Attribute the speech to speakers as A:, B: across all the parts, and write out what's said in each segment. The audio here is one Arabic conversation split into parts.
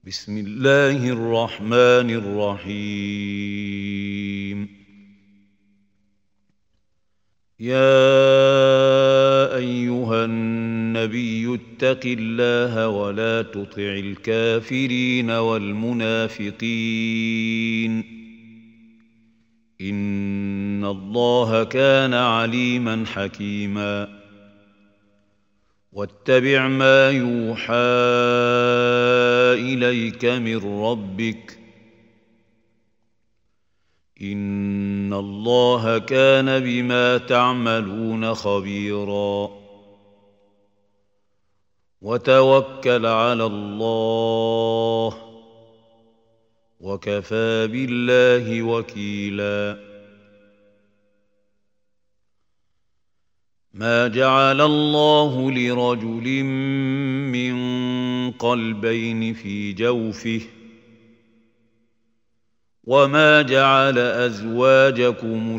A: بسم الله الرحمن الرحيم. يا أيها النبي اتق الله ولا تطع الكافرين والمنافقين إن الله كان عليما حكيما. واتبع ما يوحى إليك من ربك إن الله كان بما تعملون خبيرا. وتوكل على الله وكفى بالله وكيلا. ما جعل الله لرجل من قلبين في جوفه وما جعل أزواجكم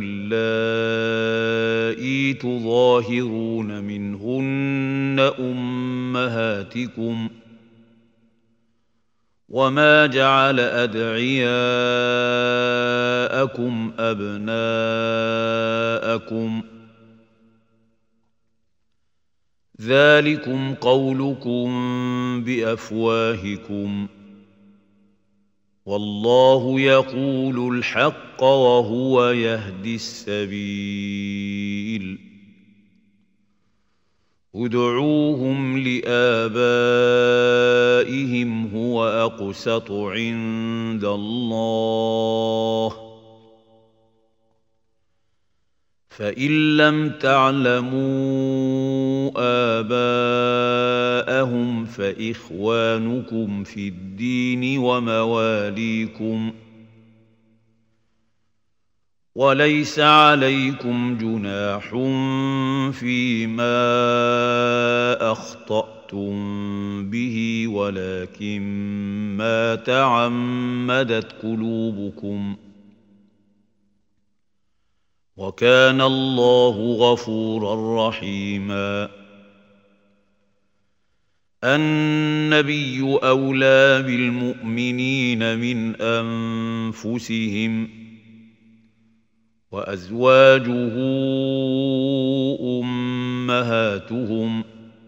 A: اللائي تظاهرون منهن أمهاتكم وما جعل أدعياءكم أبناءكم ذلكم قولكم بأفواهكم والله يقول الحق وهو يهدي السبيل. ادعوهم لآبائهم هو أقسط عند الله فإن لم تعلموا آباءهم فإخوانكم في الدين ومواليكم وليس عليكم جناح فيما أخطأتم به ولكن ما تعمدت قلوبكم وكان الله غفورا رحيما. النبي أولى بالمؤمنين من أنفسهم وأزواجه أمهاتهم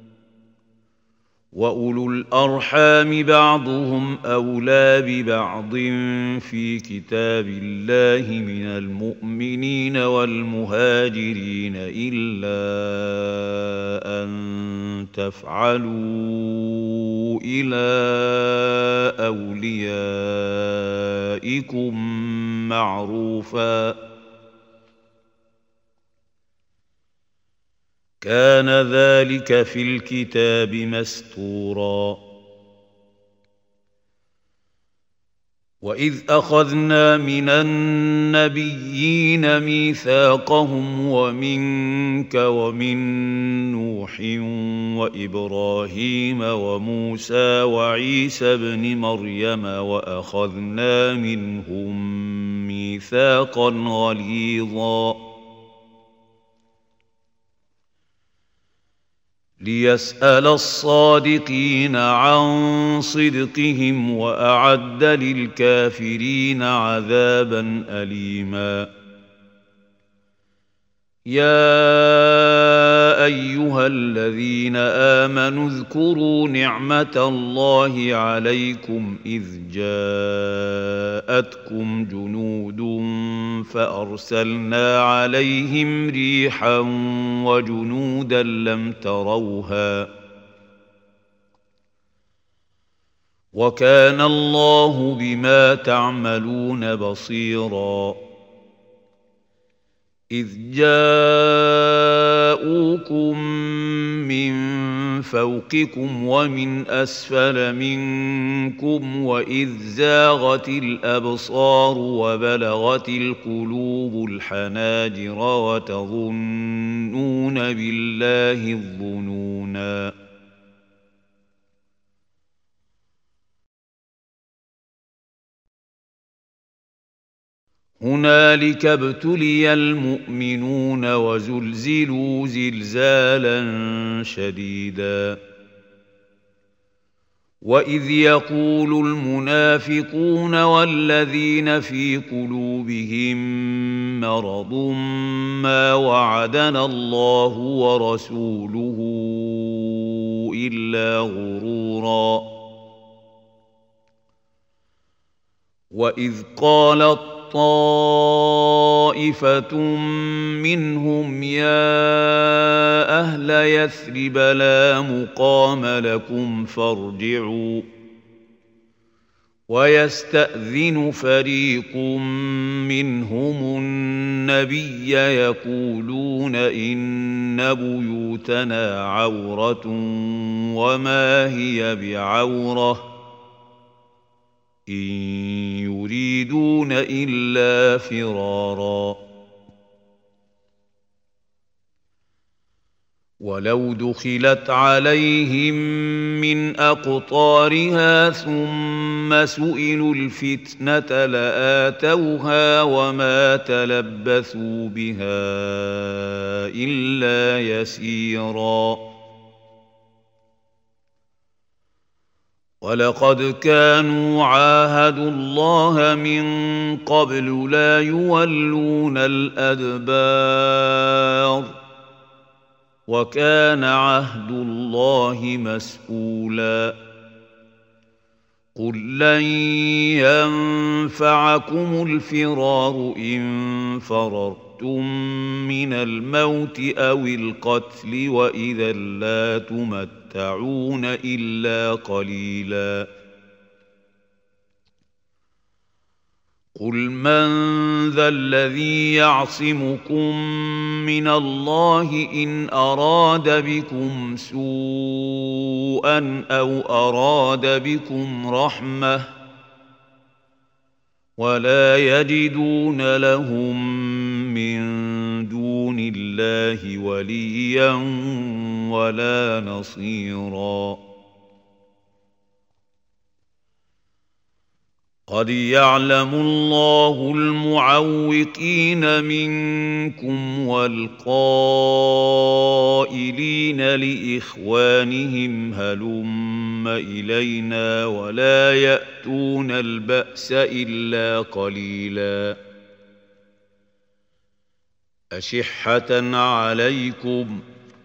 A: وأولو الأرحام بعضهم أولى ببعض في كتاب الله من المؤمنين والمهاجرين إلا أن تفعلوا إلى أوليائكم معروفا كان ذلك في الكتاب مسطورا. وإذ أخذنا من النبيين ميثاقهم ومنك ومن نوح وإبراهيم وموسى وعيسى بن مريم وأخذنا منهم ميثاقا غليظا ليسأل الصادقين عن صدقهم وأعد للكافرين عذابا أليما. يا أيها الذين آمنوا اذكروا نعمة الله عليكم إذ جاءتكم جنود فأرسلنا عليهم ريحا وجنودا لم تروها وكان الله بما تعملون بصيرا. إذ جاءوكم من فوقكم ومن أسفل منكم وإذ زاغت الأبصار وبلغت القلوب الحناجر وتظنون بالله الظنونا. هنالك ابتلي المؤمنون وزلزلوا زلزالا شديدا وإذ يقول المنافقون والذين في قلوبهم مرض ما وعدنا الله ورسوله إلا غرورا وإذ قالت طائفة منهم يا أهل يثرب لا مقام لكم فارجعوا ويستأذن فريق منهم النبي يقولون إن بيوتنا عورة وما هي بعورة إن يريدون إلا فرارا ولو دخلت عليهم من أقطارها ثم سئلوا الفتنة لآتوها وما تلبثوا بها إلا يسيرا ولقد كانوا عاهدوا الله من قبل لا يولون الأدبار وكان عهد الله مسؤولا قل لن ينفعكم الفرار إن فررتم من الموت أو القتل وإذا لا تمتعون إلا قليلا قل من ذا الذي يعصمكم من الله إن أراد بكم سوءا أو أراد بكم رحمة ولا يجدون لهم من دون الله وليا ولا نصيرا قد يعلم الله المعوقين منكم والقائلين لإخوانهم هلم إلينا ولا يأتون البأس إلا قليلا أشحة عليكم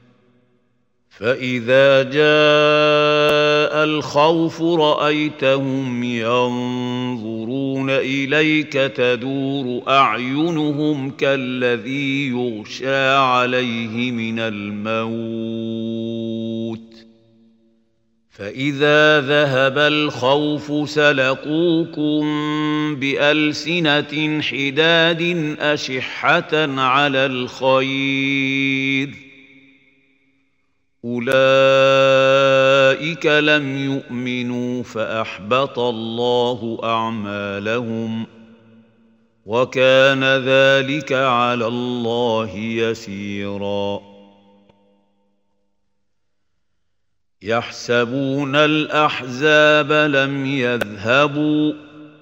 A: فإذا جاء الخوف رأيتهم ينظرون إليك تدور أعينهم كالذي يغشى عليه من الموت فإذا ذهب الخوف سلقوكم بألسنة حداد أشحة على الخير أولئك لم يؤمنوا فأحبط الله أعمالهم وكان ذلك على الله يسيرا يحسبون الأحزاب لم يذهبوا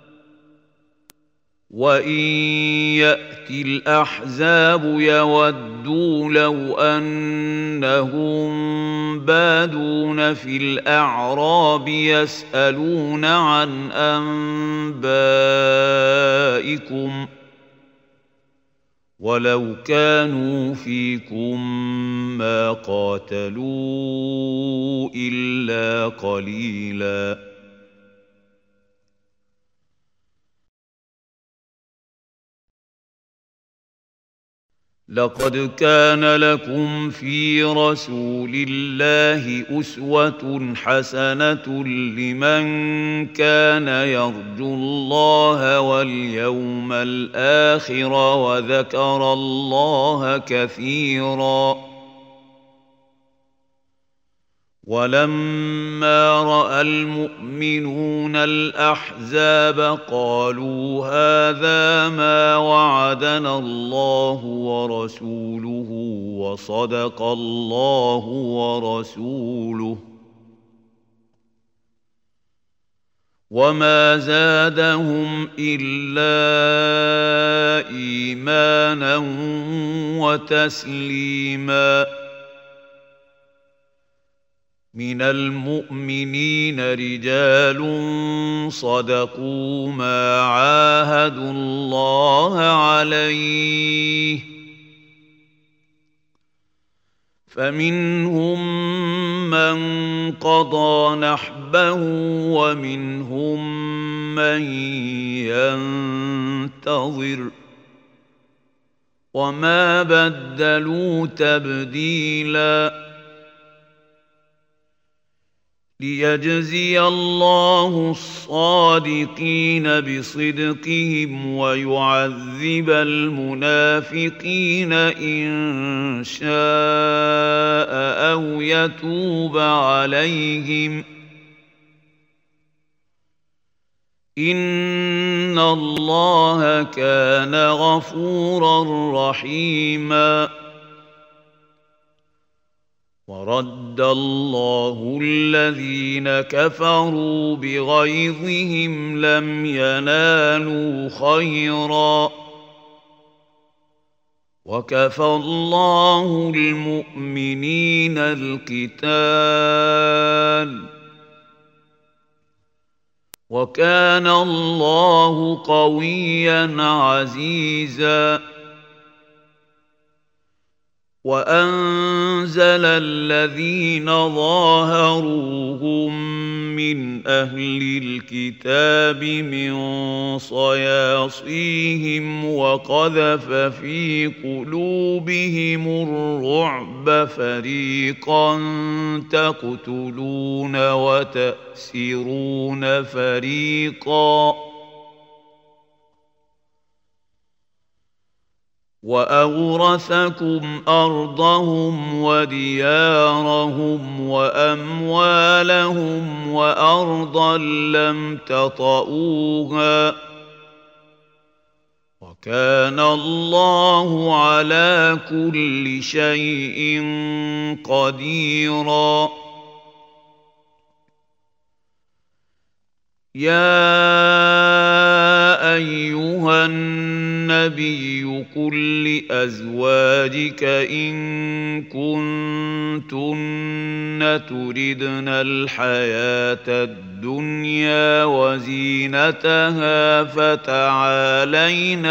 A: وإن يأتي الأحزاب يودوا لو أنهم بادون في الأعراب يسألون عن أنبائكم ولو كانوا فيكم ما قاتلوا إلا قليلاً لقد كان لكم في رسول الله أسوة حسنة لمن كان يرجو الله واليوم الآخر وذكر الله كثيرا ولما رأى المؤمنون الأحزاب قالوا هذا ما وعدنا الله ورسوله وصدق الله ورسوله وما زادهم إلا إيمانا وتسليما من المؤمنين رجال صدقوا ما عاهدوا الله عليه فمنهم من قضى نحبه ومنهم من ينتظر وما بدلوا تبديلا ليجزي الله الصادقين بصدقهم ويعذب المنافقين إن شاء أو يتوب عليهم إن الله كان غفورا رحيما ورد الله الذين كفروا بغيظهم لم ينالوا خيرا وكفى الله المؤمنين القتال وكان الله قويا عزيزا وأنزل الذين ظاهروهم من أهل الكتاب من صياصيهم وقذف في قلوبهم الرعب فريقا تقتلون وتأسرون فريقا وأورثكم أرضهم وديارهم وأموالهم وأرضا لم تطئوها وكان الله على كل شيء قديرا يا أيها النبي قل لأزواجك إن كنتن تردن الحياة الدنيا وزينتها فتعالين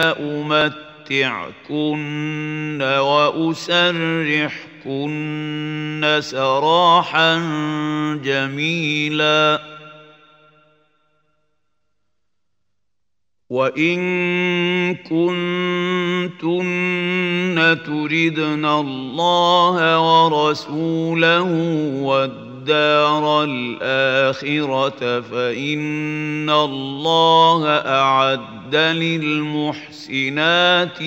A: أمتعكن وأسرحكن سراحا جميلا وإن كنتن تردن الله ورسوله والدار الآخرة فإن الله أعد للمحسنات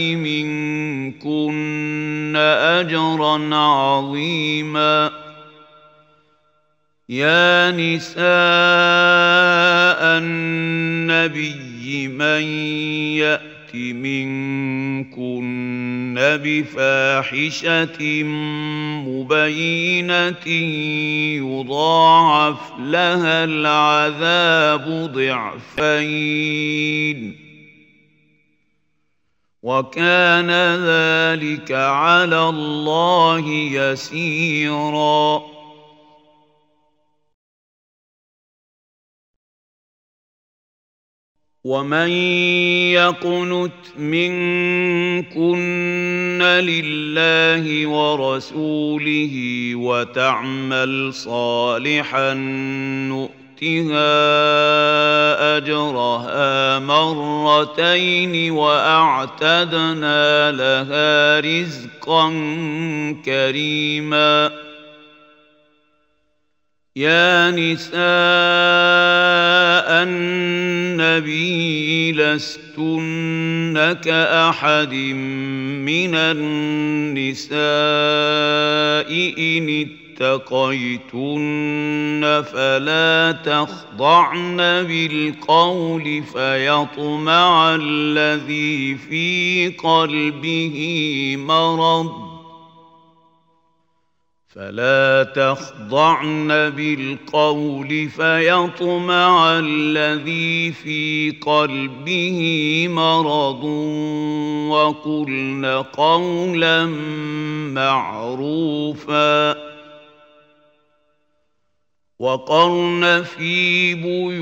A: منكن أجرا عظيما يا نساء النبي من يأت منكن بفاحشة مبينة يضاعف لها العذاب ضعفين وكان ذلك على الله يسيرا ومن يقنت منكن لله ورسوله وتعمل صالحا نؤتها أجرها مرتين وأعتدنا لها رزقا كريما يا نساء النبي لستن كأحد من النساء إن اتقيتن فلا تخضعن بالقول فيطمع الذي في قلبه مرض فلا تخضعن بالقول فيطمع الذي في قلبه مرض وقلن قولا معروفا وقرن في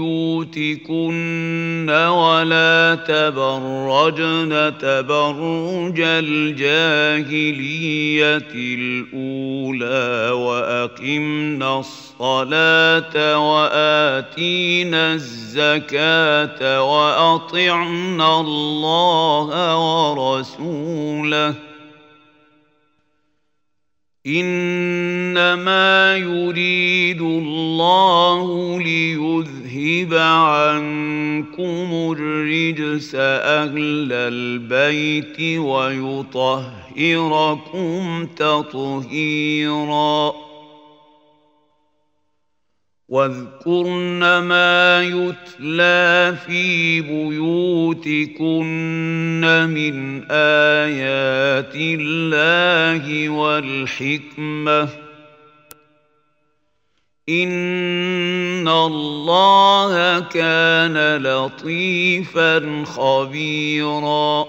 A: بيوتكن ولا تبرجن تبرج الجاهلية الأولى وأقمنا الصلاة وآتينا الزكاة وأطعنا الله ورسوله إنما يريد الله ليذهب عنكم الرجس أهل البيت ويطهركم تطهيرا واذكرن ما يتلى في بيوتكن من آيات الله والحكمة إن الله كان لطيفا خبيرا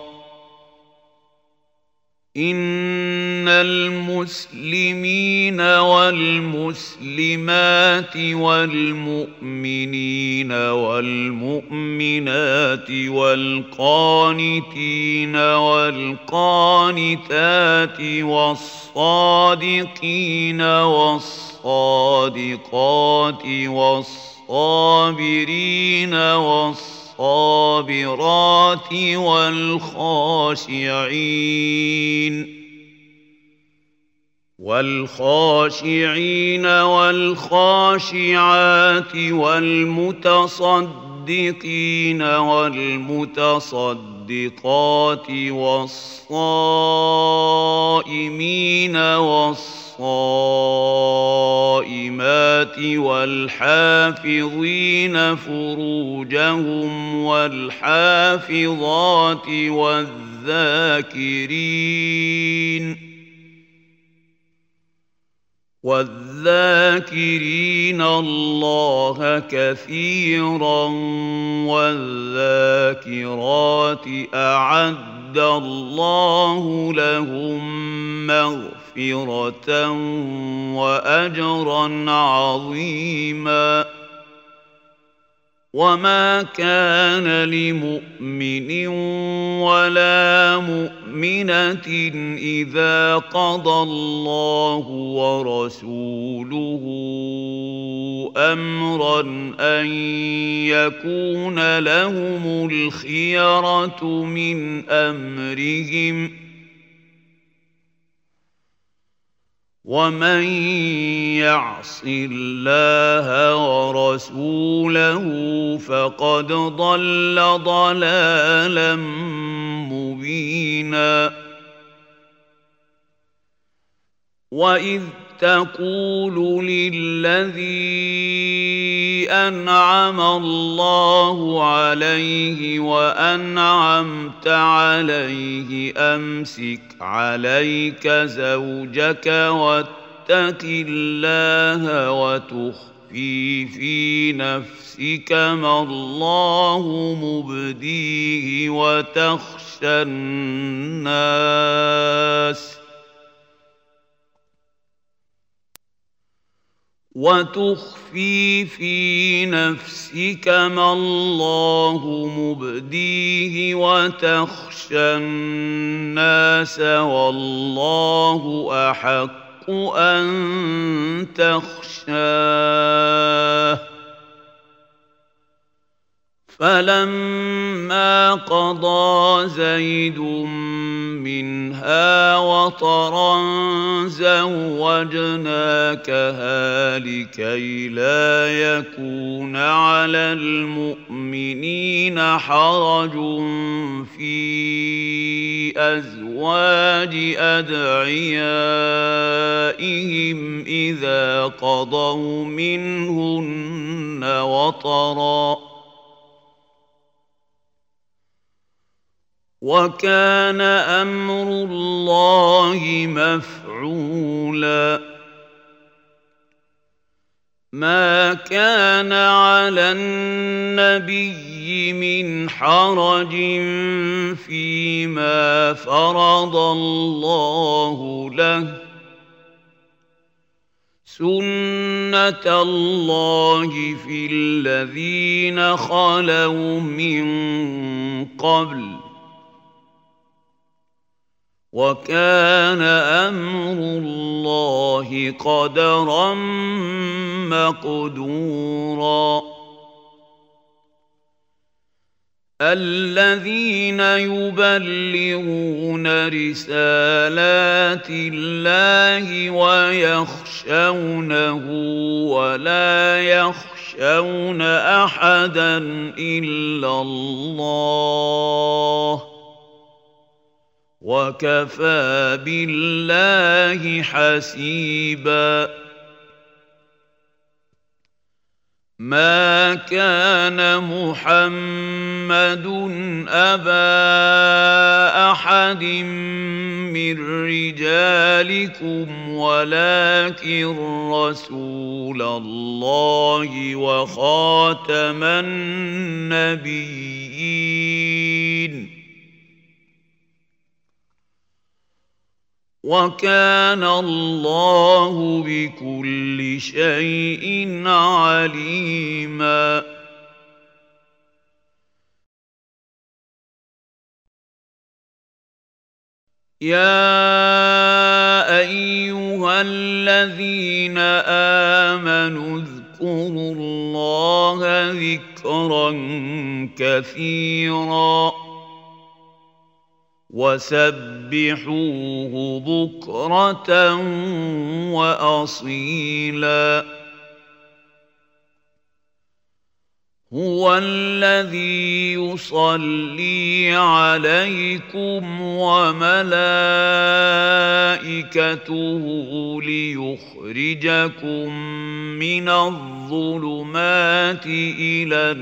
A: إن المسلمين والمسلمات والمؤمنين والمؤمنات والقانتين والقانتات والصادقين والصادقات والصابرين والصابرات والخاشعين والخاشعات والمتصدقين والمتصدقات والصائمين والصائمات والحافظين فروجهم والحافظات والذاكرين الله كثيرا والذاكرات أعد الله لهم مغفرة وأجرا عظيما وما كان لمؤمن ولا مؤمنة إذا قضى الله ورسوله أمرا أن يكون لهم الخيرة من أمرهم ومن يعص الله ورسوله فقد ضل ضلالا مبينا وإذ تقول للذي أنعم الله عليه وأنعمت عليه أمسك عليك زوجك واتق الله وتخفي في نفسك ما الله مبديه وتخفي في نفسك ما الله مبديه وتخشى الناس والله أحق أن تخشاه فلما قضى زيد منها وطرا زوجناكها لكي لا يكون على المؤمنين حرج في أزواج أدعيائهم إذا قضوا منهن وطرا وكان أمر الله مفعولا ما كان على النبي من حرج فيما فرض الله له سُنَّةَ اللَّهِ فِي الَّذِينَ خَلَوْا مِن قَبْلُ ۚ وَكَانَ أَمْرُ اللَّهِ قَدَرًا مَّقْدُورًا الَّذِينَ يُبَلِّغُونَ رِسَالَاتِ اللَّهِ وَيَخْشَوْنَهُ وَلَا يَخْشَوْنَ أَحَدًا إِلَّا اللَّهَ ۗ وَكَفَىٰ بِاللَّهِ حَسِيبًا مَا كَانَ مُحَمَّدٌ أَبَا أَحَدٍ مِّن رِّجَالِكُمْ وَلَٰكِن رَّسُولَ اللَّهِ وَخَاتَمَ النَّبِيِّينَ وَكَانَ اللَّهُ بِكُلِّ شَيْءٍ عَلِيمًا يَا أَيُّهَا الَّذِينَ آمَنُوا اذْكُرُوا اللَّهَ ذِكْرًا كَثِيرًا وَسَبِّحُوهُ بُكْرَةً وَأَصِيلًا هُوَ الَّذِي يُصَلِّي عَلَيْكُمْ وَمَلَائِكَتُهُ لِيُخْرِجَكُم مِّنَ الظُّلُمَاتِ إِلَى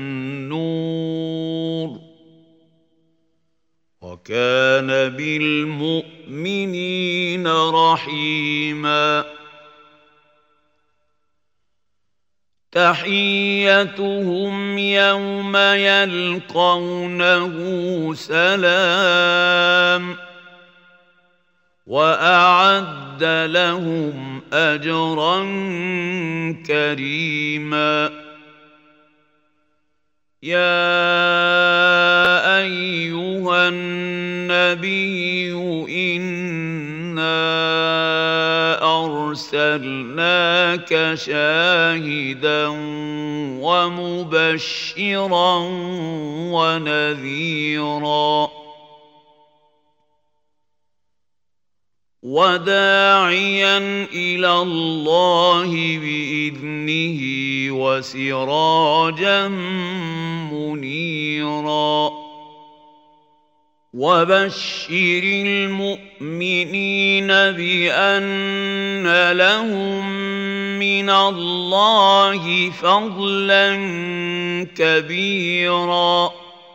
A: النُّورِ وَكَانَ بِالْمُؤْمِنِينَ رَحِيمًا تَحِيَّتُهُمْ يَوْمَ يَلْقَوْنَهُ سَلَامٌ وَأَعَدَّ لَهُمْ أَجْرًا كَرِيمًا يَا أَيُّهَا النَّبِيُّ إِنَّا أَرْسَلْنَاكَ شَاهِدًا وَمُبَشِّرًا وَنَذِيرًا وَدَاعِيًا إِلَى اللَّهِ بِإِذْنِهِ وَسِرَاجًا مُّنِيرًا وَبَشِّرِ الْمُؤْمِنِينَ بِأَنَّ لَهُم مِّنَ اللَّهِ فَضْلًا كَبِيرًا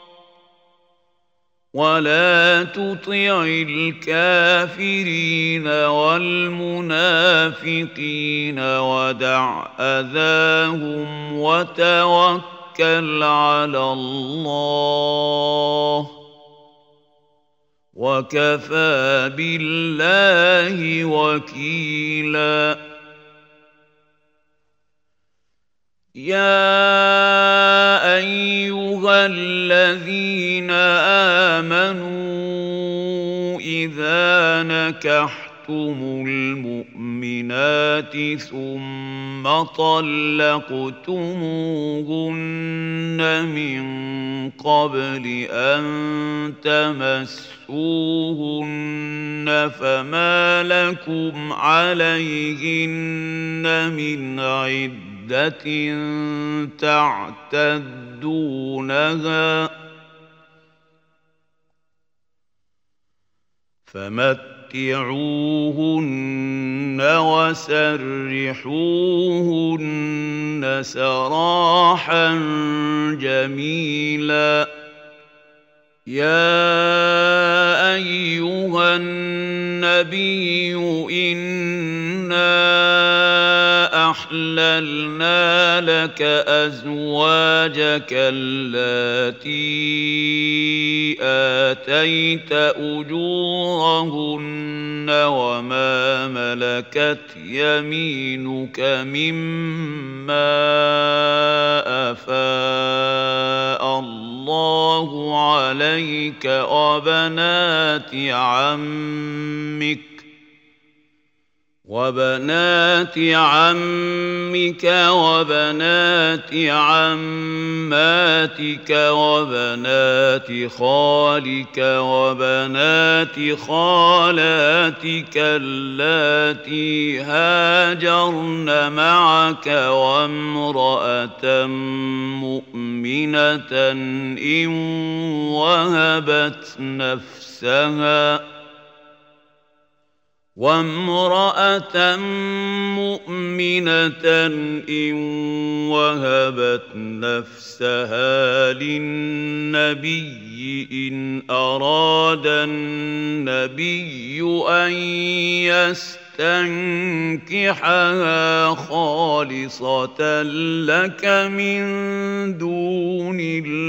A: وَلَا تُطِعِ الْكَافِرِينَ وَالْمُنَافِقِينَ وَدَعْ أَذَاهُمْ وَتَوَكَّلْ عَلَى اللَّهِ وَكَفَىٰ بِاللَّهِ وَكِيلًا يَا أَيُّهَا الَّذِينَ آمَنُوا إِذَا نَكَحْتُمُ الْمُؤْمِنَاتِ ثُمَّ طَلَّقْتُمُوهُنَّ مِن قَبْلِ أَن تَمَسُّوهُنَّ فَمَا لَكُمْ عَلَيْهِنَّ مِنْ عِدَّةٍ تعتدونها فمتعوهن وسرحوهن سراحا جميلا يا أيها النبي إنا وأحللنا لك أزواجك اللاتي آتيت أجورهن وما ملكت يمينك مما أفاء الله عليك وبنات عمك وبنات عماتك وبنات خالك وبنات خالاتك اللاتي هاجرن معك وامرأة مؤمنة إن وهبت نفسها للنبي إن أراد النبي أن يستنكحها خالصة لك من دون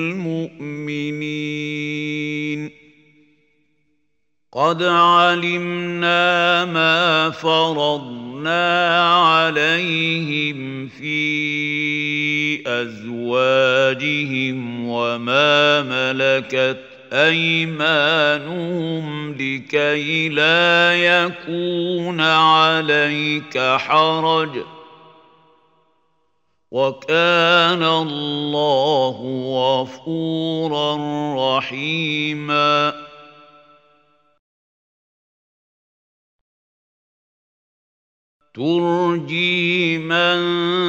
A: المؤمنين. قد علمنا ما فرضنا عليهم في أزواجهم وما ملكت أيمانهم لكي لا يكون عليك حرج وكان الله غفورا رحيما. ترجي من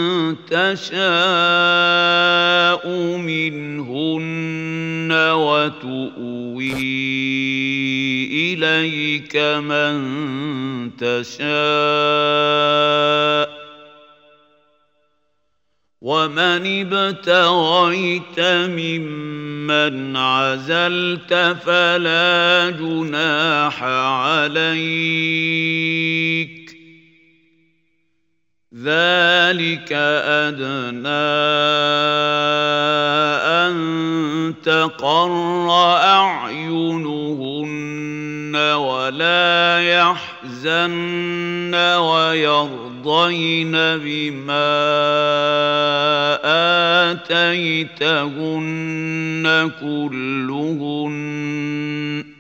A: تشاء منهن وتؤوي إليك من تشاء ومن ابتغيت ممن عزلت فلا جناح عليك ذلك أدنى أن تقر أعينهن ولا يحزن ويرضين بما آتيتهن كلهن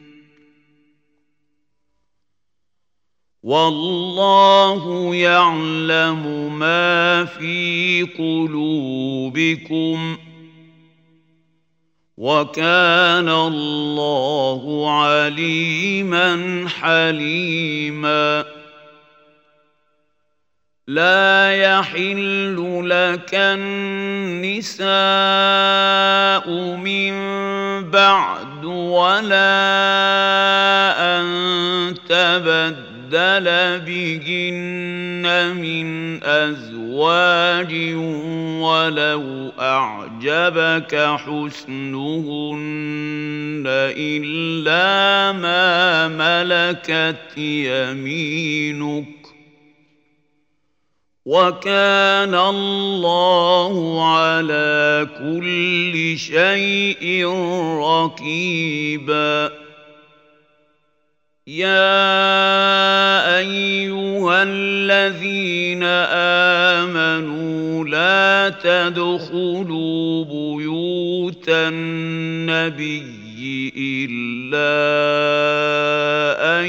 A: والله يعلم ما في قلوبكم وكان الله عليما حليما. لا يحل لك النساء من بعد ولا أن تبدل بهن من أزواج ولو أعجبك حسنهن إلا ما ملكت يمينك وكان الله على كل شيء رقيبا. يا أيها الذين آمنوا لا تدخلوا بيوت النبي إلا أن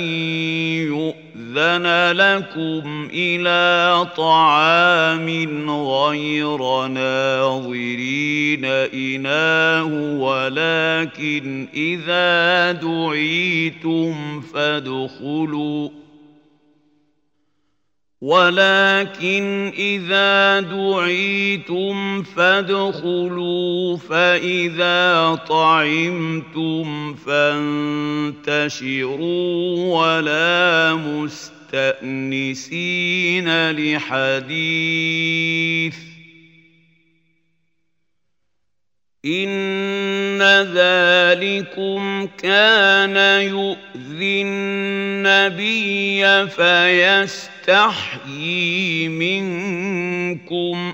A: يؤذن لكم إلى طعام غير ناظرين إناه ولكن إذا دعيتم فادخلوا فإذا طعمتم فانتشروا ولا مستأنسين لحديث إن ذلكم كان يؤذي النبي فيستحيي منكم منكم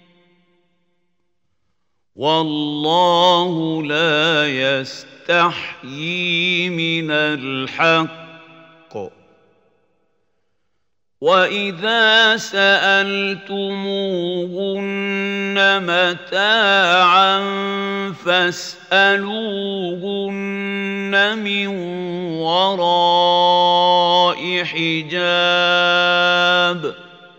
A: والله لا يستحيي من الحق وإذا سألتموهن متاعا فاسألوهن من وراء حجاب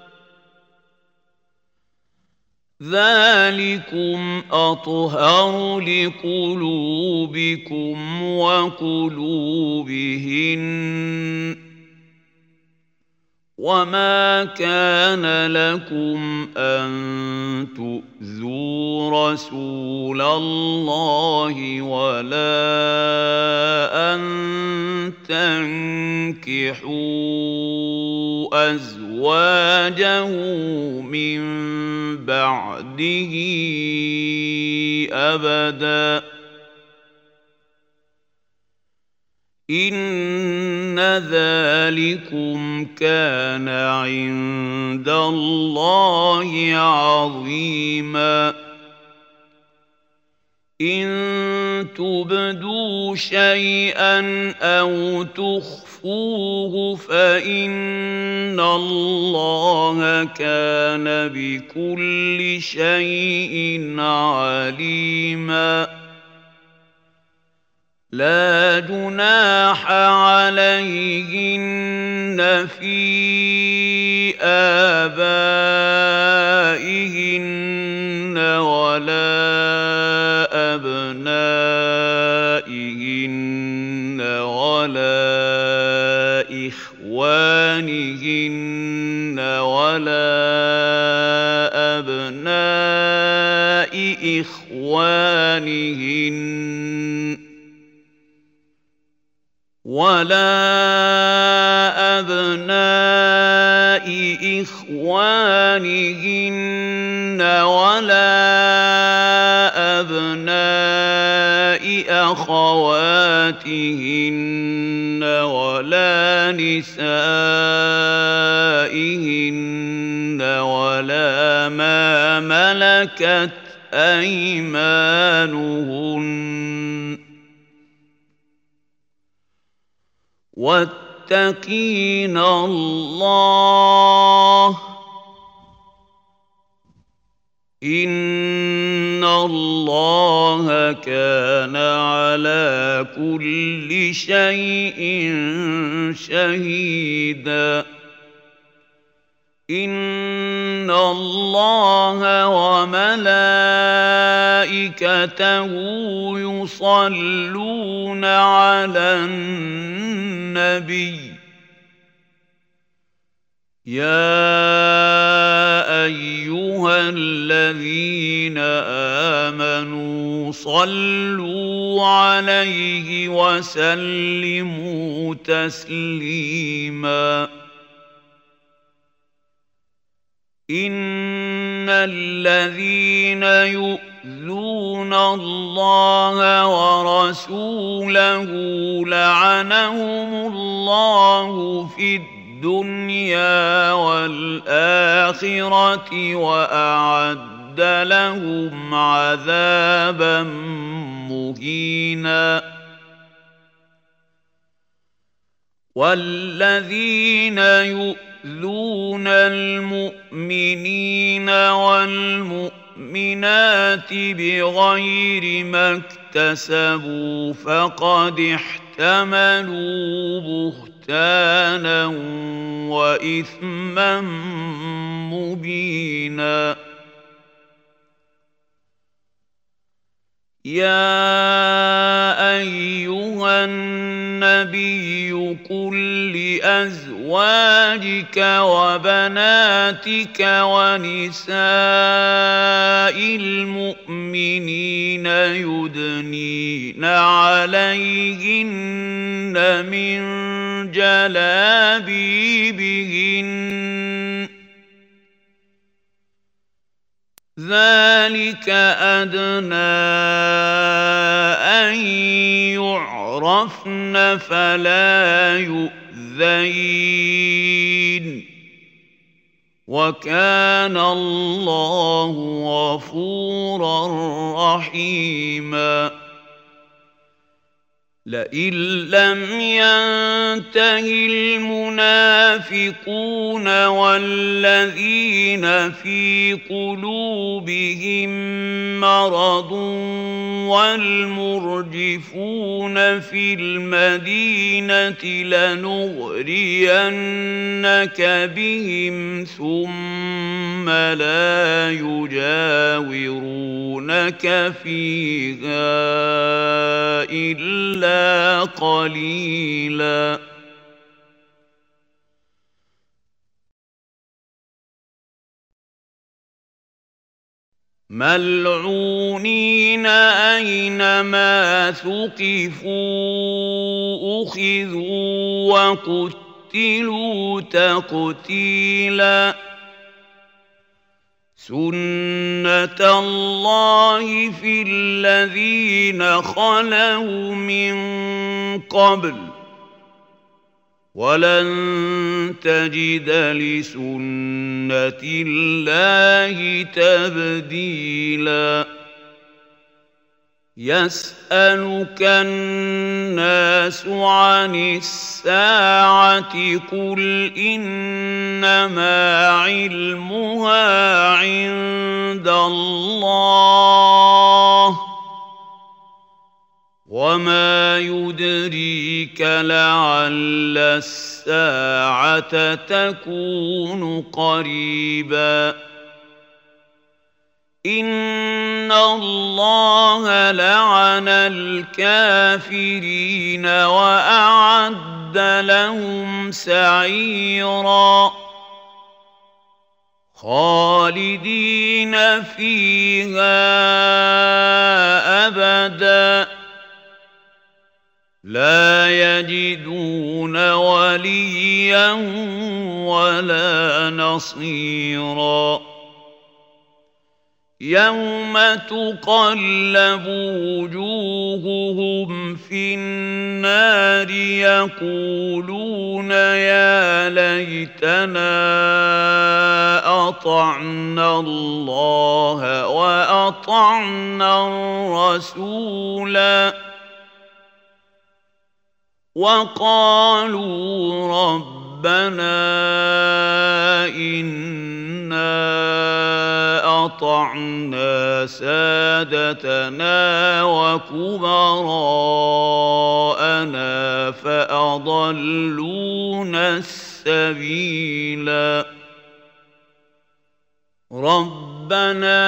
A: ذلكم أطهر لقلوبكم وقلوبهن وما كان لكم أن تؤذوا رسول الله ولا أن تنكحوا أزواجه من بعده أبدا إن ذلكم كان عند الله عظيما إن تبدوا شيئا أو تخفوه فإن الله كان بكل شيء عليما لا جناح عليهن في آبائهن ولا أبنائهن ولا إخوانهن ولا أبناء إخوانهن ولا أبناء إخوانهن ولا أبناء أخواتهن ولا نسائهن ولا ما ملكت أيمانهن واتقين الله إن الله كان على كل شيء شهيدا إن الله وملائكته يصلون على النبي يا أيها الذين آمنوا صلوا عليه وسلموا تسليما إن الذين يؤذون الله ورسوله لعنهم الله في الدنيا والآخرة وأعد لهم عذابا مهينا والذين يؤذون المؤمنين والمؤمنات بغير ما اكتسبوا فقد احتملوا بهتانا وإثما مبينا يا أيها النبي قل لأزواجك وبناتك ونساء المؤمنين يدنين عليهن من جلابيبهن ذلك أدنى أن يعرفن فلا يؤذين وكان الله غفورا رحيما لئن لم ينته المنافقون والذين في قلوبهم مرض والمرجفون في المدينة لنغرينك بهم ثم لا يجاورونك فيها إلا قليلا ملعونين أينما ثقفوا أخذوا وقتلوا تقتيلا سنة الله في الذين خلوا من قبل ولن تجد لسنة الله تبديلا يسألك الناس عن الساعة قل إنما علمها عند الله وما يدريك لعل الساعة تكون قريبا إن الله لعن الكافرين وأعد لهم سعيرا خالدين فيها أبدا لا يجدون وليا ولا نصيرا يوم تقلب وجوههم في النار يقولون يا ليتنا أطعنا الله وأطعنا الرسولا وقالوا ربنا إنا أطعنا سادتنا وكبراءنا فأضلونا السبيلا ربنا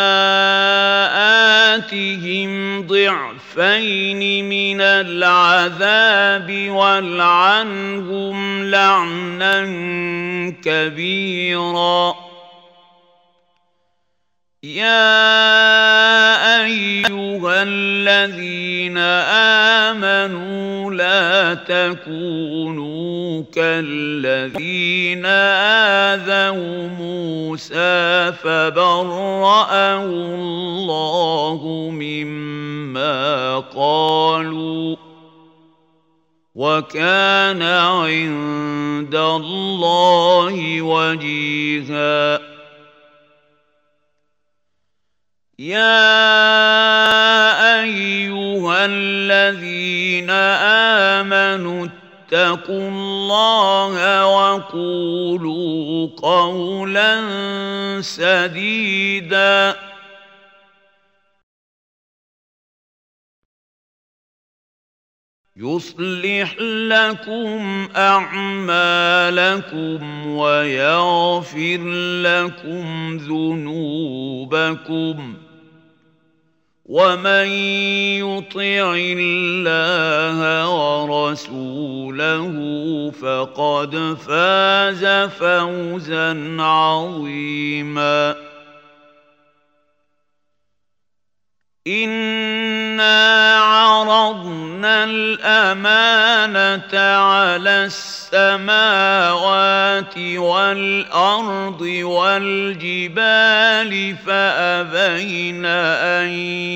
A: آتهم ضعفين من العذاب والعنهم لعنا كبيرا يا أيها الذين آمنوا لا تكونوا كالذين آذوا موسى فبرأه الله مما قالوا وكان عند الله وجيها يا أيها الذين آمنوا اتقوا الله وقولوا قولا سديدا يصلح لكم أعمالكم ويغفر لكم ذنوبكم ومن يطع الله ورسوله فقد فاز فوزا عظيما إنا عرضنا الأمانة على السماوات السماوات والأرض والجبال فأبين أن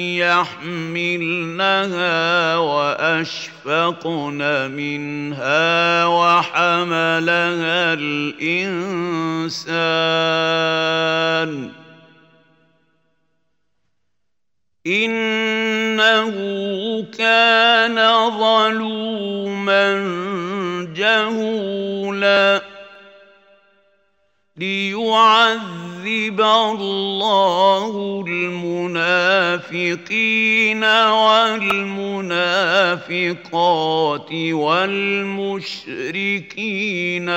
A: يحملنها وأشفقن منها وحملها الإنسان إنه كان ظلوما جهولا ليعذب الله المنافقين والمنافقات والمشركين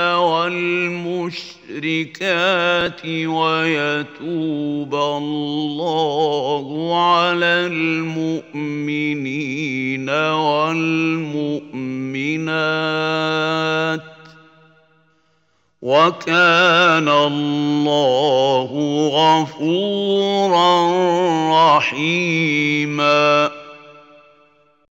A: والمشركات ويتوب الله على المؤمنين والمؤمنات وكان الله غفورا رحيما.